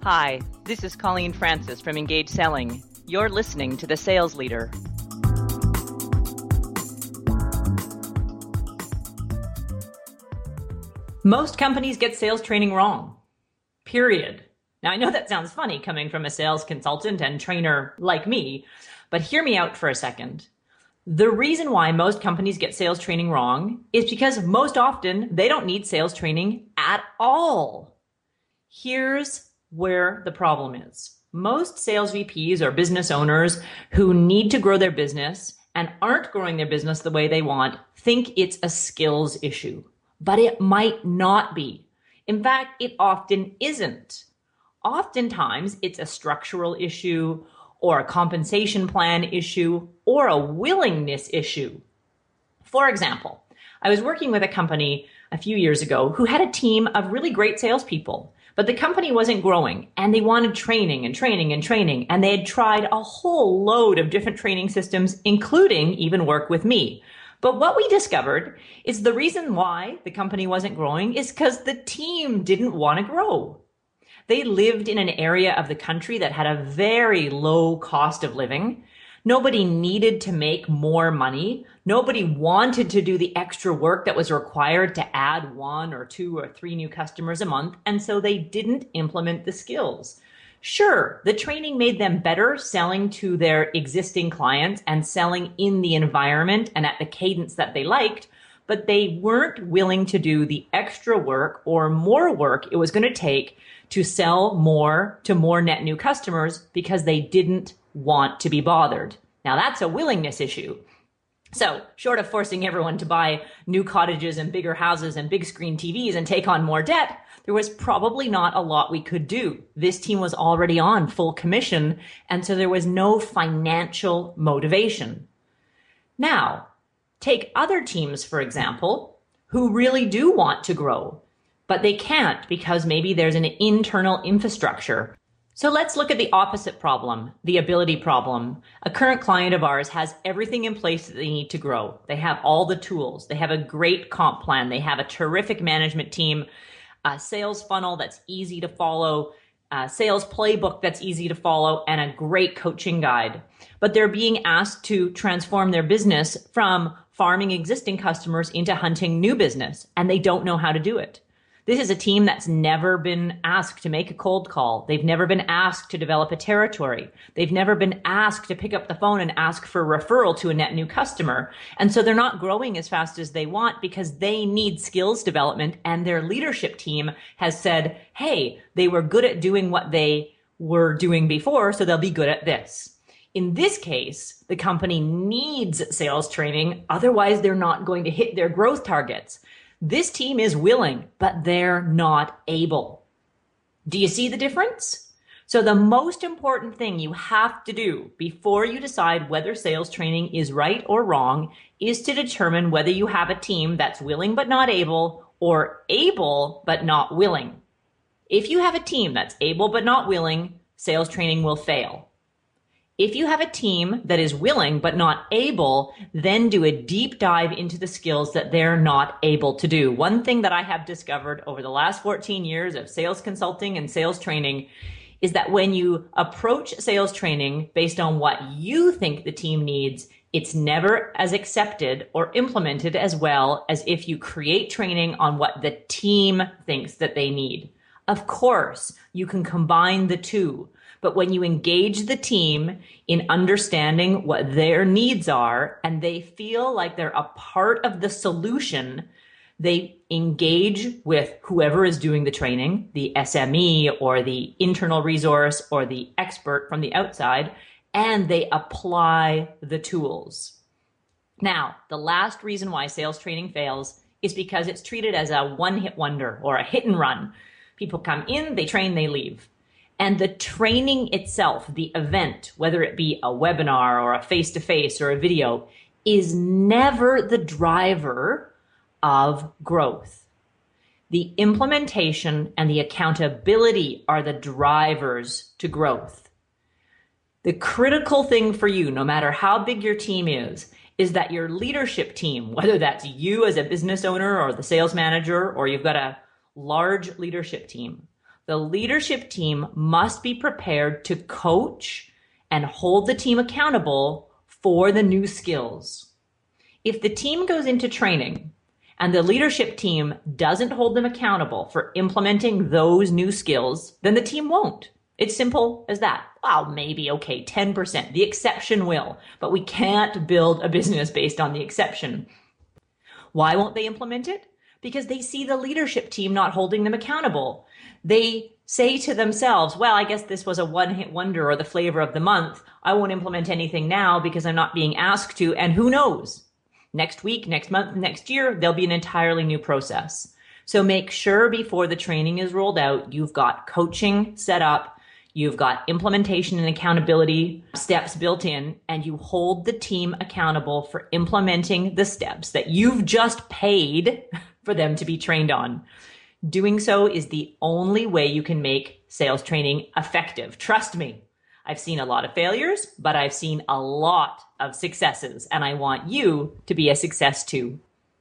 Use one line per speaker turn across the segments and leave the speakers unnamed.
Hi, this is Colleen Francis from Engage Selling. You're listening to The Sales Leader.
Most companies get sales training wrong. Period. Now, I know that sounds funny coming from a sales consultant and trainer like me, but hear me out for a second. The reason why most companies get sales training wrong is because most often they don't need sales training at all. Here's where the problem is. Most sales VPs or business owners who need to grow their business and aren't growing their business the way they want think it's a skills issue, but it might not be. In fact, it often isn't. Oftentimes, it's a structural issue or a compensation plan issue or a willingness issue. For example, I was working with a company a few years ago who had a team of really great salespeople, but the company wasn't growing and they wanted training, and they had tried a whole load of different training systems, including even work with me. But what we discovered is the reason why the company wasn't growing is because the team didn't want to grow. They lived in an area of the country that had a very low cost of living. Nobody needed to make more money. Nobody wanted to do the extra work that was required to add 1 or 2 or 3 new customers a month. And so they didn't implement the skills. Sure, the training made them better selling to their existing clients and selling in the environment and at the cadence that they liked, but they weren't willing to do the extra work or more work it was going to take to sell more to more net new customers because they didn't want to be bothered. Now that's a willingness issue. So short of forcing everyone to buy new cottages and bigger houses and big screen TVs and take on more debt, there was probably not a lot we could do. This team was already on full commission, and so there was no financial motivation. Now, take other teams, for example, who really do want to grow, but they can't because maybe there's an internal infrastructure. So let's look at the opposite problem, the ability problem. A current client of ours has everything in place that they need to grow. They have all the tools. They have a great comp plan. They have a terrific management team, a sales funnel that's easy to follow, a sales playbook that's easy to follow, and a great coaching guide. But they're being asked to transform their business from farming existing customers into hunting new business, and they don't know how to do it. This is a team that's never been asked to make a cold call. They've never been asked to develop a territory. They've never been asked to pick up the phone and ask for a referral to a net new customer. And so they're not growing as fast as they want because they need skills development, and their leadership team has said, hey, they were good at doing what they were doing before, so they'll be good at this. In this case, the company needs sales training. Otherwise, they're not going to hit their growth targets. This team is willing, but they're not able. Do you see the difference? So the most important thing you have to do before you decide whether sales training is right or wrong is to determine whether you have a team that's willing but not able, or able but not willing. If you have a team that's able but not willing, sales training will fail. If you have a team that is willing but not able, then do a deep dive into the skills that they're not able to do. One thing that I have discovered over the last 14 years of sales consulting and sales training is that when you approach sales training based on what you think the team needs, it's never as accepted or implemented as well as if you create training on what the team thinks that they need. Of course, you can combine the two. But when you engage the team in understanding what their needs are and they feel like they're a part of the solution, they engage with whoever is doing the training, the SME or the internal resource or the expert from the outside, and they apply the tools. Now, the last reason why sales training fails is because it's treated as a one-hit wonder or a hit and run. People come in, they train, they leave. And the training itself, the event, whether it be a webinar or a face-to-face or a video, is never the driver of growth. The implementation and the accountability are the drivers to growth. The critical thing for you, no matter how big your team is that your leadership team, whether that's you as a business owner or the sales manager, or you've got a large leadership team, The leadership team must be prepared to coach and hold the team accountable for the new skills. If the team goes into training and the leadership team doesn't hold them accountable for implementing those new skills, then the team won't. It's simple as that. Well, maybe, okay, 10%. The exception will, but we can't build a business based on the exception. Why won't they implement it? Because they see the leadership team not holding them accountable. They say to themselves, well, I guess this was a one-hit wonder or the flavor of the month. I won't implement anything now because I'm not being asked to, and who knows? Next week, next month, next year, there'll be an entirely new process. So make sure before the training is rolled out, you've got coaching set up, you've got implementation and accountability steps built in, and you hold the team accountable for implementing the steps that you've just paid for them to be trained on. Doing so is the only way you can make sales training effective. Trust me, I've seen a lot of failures, but I've seen a lot of successes, and I want you to be a success too.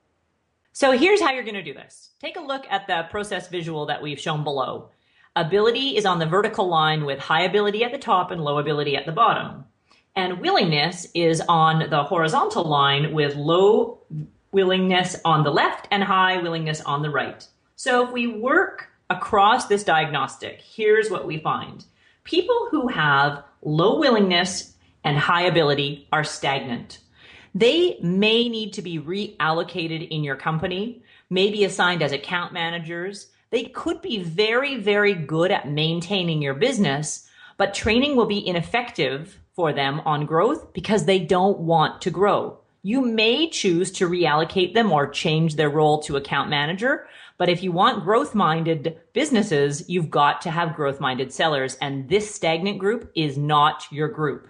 So here's how you're going to do this. Take a look at the process visual that we've shown below. Ability is on the vertical line with high ability at the top and low ability at the bottom. And willingness is on the horizontal line with low willingness on the left and high willingness on the right. So if we work across this diagnostic, here's what we find. People who have low willingness and high ability are stagnant. They may need to be reallocated in your company, maybe assigned as account managers. They could be very, very good at maintaining your business, but training will be ineffective for them on growth because they don't want to grow. You may choose to reallocate them or change their role to account manager. But if you want growth-minded businesses, you've got to have growth-minded sellers. And this stagnant group is not your group.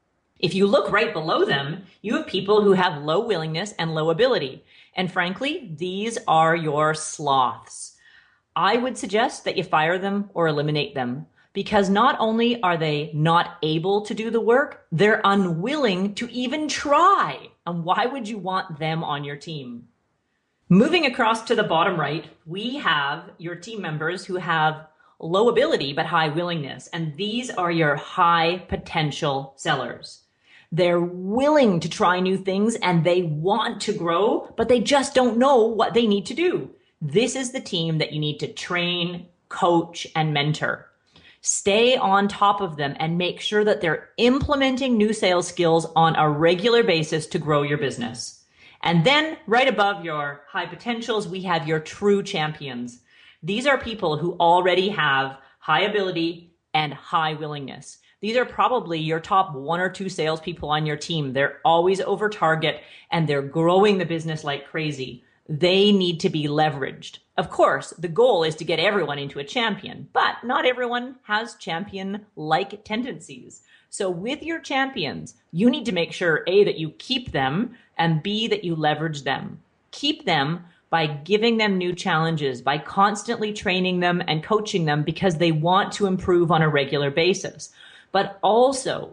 If you look right below them, you have people who have low willingness and low ability. And frankly, these are your sloths. I would suggest that you fire them or eliminate them, because not only are they not able to do the work, they're unwilling to even try. And why would you want them on your team? Moving across to the bottom right, we have your team members who have low ability but high willingness. And these are your high potential sellers. They're willing to try new things and they want to grow, but they just don't know what they need to do. This is the team that you need to train, coach, and mentor. Stay on top of them and make sure that they're implementing new sales skills on a regular basis to grow your business. And then right above your high potentials, we have your true champions. These are people who already have high ability and high willingness. These are probably your top 1 or 2 salespeople on your team. They're always over target and they're growing the business like crazy. They need to be leveraged. Of course, the goal is to get everyone into a champion, but not everyone has champion-like tendencies. So with your champions, you need to make sure, A, that you keep them, and B, that you leverage them. Keep them by giving them new challenges, by constantly training them and coaching them because they want to improve on a regular basis. But also,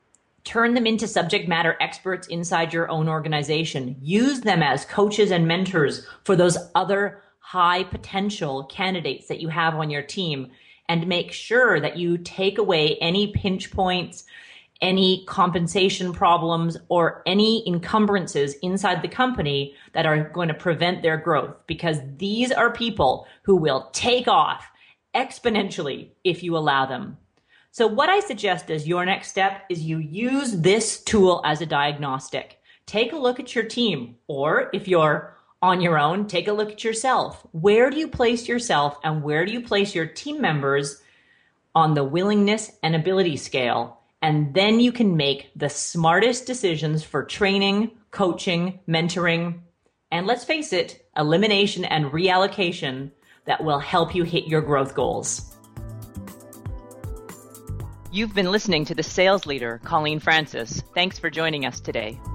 turn them into subject matter experts inside your own organization. Use them as coaches and mentors for those other high potential candidates that you have on your team, and make sure that you take away any pinch points, any compensation problems, or any encumbrances inside the company that are going to prevent their growth, because these are people who will take off exponentially if you allow them. So what I suggest as your next step is you use this tool as a diagnostic. Take a look at your team, or if you're on your own, take a look at yourself. Where do you place yourself and where do you place your team members on the willingness and ability scale? And then you can make the smartest decisions for training, coaching, mentoring, and let's face it, elimination and reallocation that will help you hit your growth goals.
You've been listening to The Sales Leader, Colleen Francis. Thanks for joining us today.